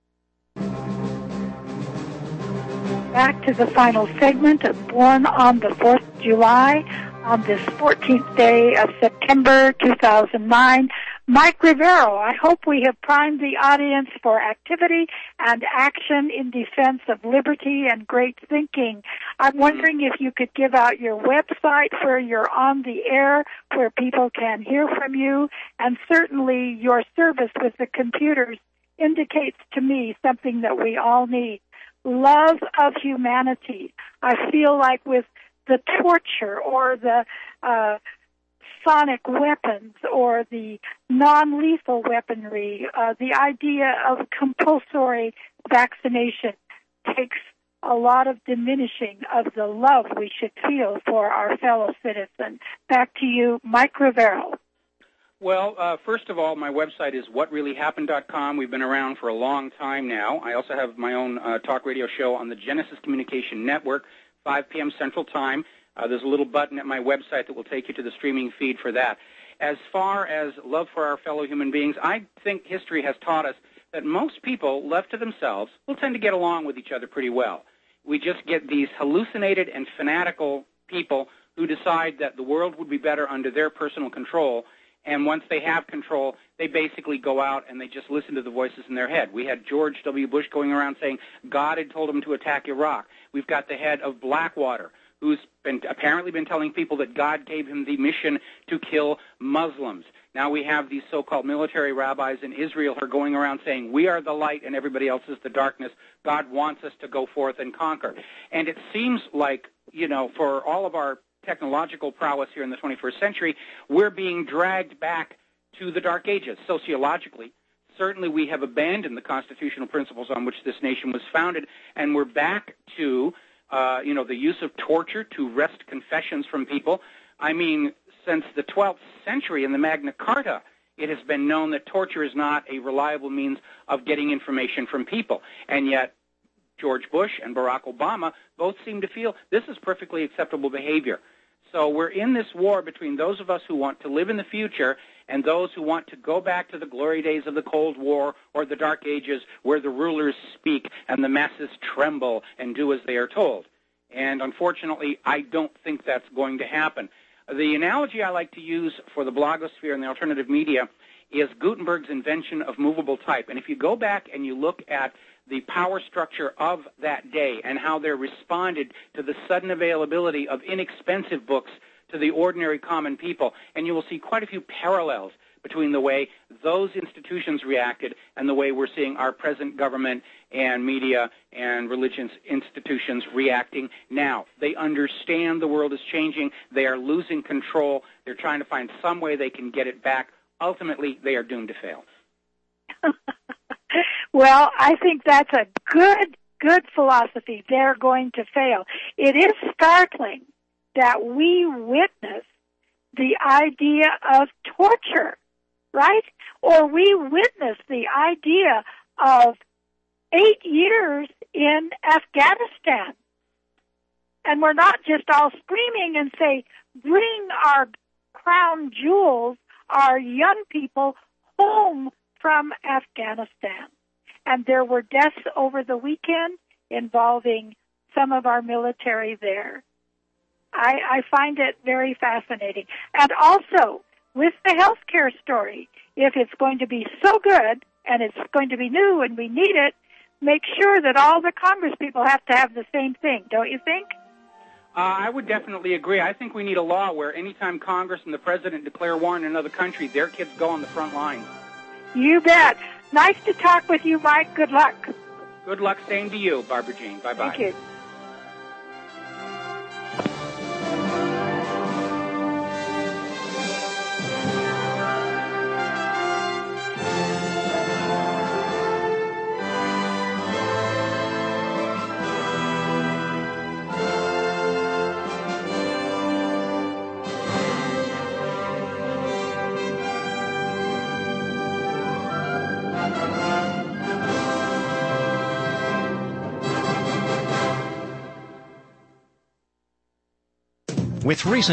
Back to the final segment of Born on the fourth of July on this fourteenth day of September two thousand nine. Mike Rivero, I hope we have primed the audience for activity and action in defense of liberty and great thinking. I'm wondering if you could give out your website where you're on the air, where people can hear from you, and certainly your service with the computers indicates to me something that we all need. Love of humanity. I feel like with the torture or the uh, sonic weapons or the non-lethal weaponry, uh, the idea of compulsory vaccination takes a lot of diminishing of the love we should feel for our fellow citizens. Back to you, Mike Rivero. Well, uh, first of all, my website is what really happened dot com. We've been around for a long time now. I also have my own uh, talk radio show on the Genesis Communication Network, five p.m. Central Time. Uh, there's a little button at my website that will take you to the streaming feed for that. As far as love for our fellow human beings, I think history has taught us that most people, left to themselves, will tend to get along with each other pretty well. We just get these hallucinated and fanatical people who decide that the world would be better under their personal control. And once they have control, they basically go out and they just listen to the voices in their head. We had George W. Bush going around saying God had told him to attack Iraq. We've got the head of Blackwater, who's been apparently been telling people that God gave him the mission to kill Muslims. Now we have these so-called military rabbis in Israel who are going around saying we are the light and everybody else is the darkness. God wants us to go forth and conquer. And it seems like, you know, for all of our technological prowess here in the twenty-first century, we're being dragged back to the Dark Ages. Sociologically, certainly we have abandoned the constitutional principles on which this nation was founded, and we're back to, uh, you know, the use of torture to wrest confessions from people. I mean, since the twelfth century in the Magna Carta, it has been known that torture is not a reliable means of getting information from people, and yet George Bush and Barack Obama both seem to feel this is perfectly acceptable behavior. So we're in this war between those of us who want to live in the future and those who want to go back to the glory days of the Cold War or the Dark Ages where the rulers speak and the masses tremble and do as they are told. And unfortunately, I don't think that's going to happen. The analogy I like to use for the blogosphere and the alternative media is Gutenberg's invention of movable type. And if you go back and you look at the power structure of that day and how they responded to the sudden availability of inexpensive books to the ordinary common people, and you will see quite a few parallels between the way those institutions reacted and the way we're seeing our present government and media and religious institutions reacting now. They understand the world is changing. They are losing control. They're trying to find some way they can get it back. Ultimately, they are doomed to fail. Well, I think that's a good, good philosophy. They're going to fail. It is startling that we witness the idea of torture, right? Or we witness the idea of eight years in Afghanistan. And we're not just all screaming and say, bring our crown jewels, our young people, home from Afghanistan. And there were deaths over the weekend involving some of our military there. I, I find it very fascinating. And also, with the healthcare story, if it's going to be so good and it's going to be new and we need it, make sure that all the Congress people have to have the same thing, don't you think? Uh, I would definitely agree. I think we need a law where anytime Congress and the President declare war in another country, their kids go on the front lines. You bet. Nice to talk with you, Mike. Good luck. Good luck. Same to you, Barbara Jean. Bye-bye. Thank you. With recent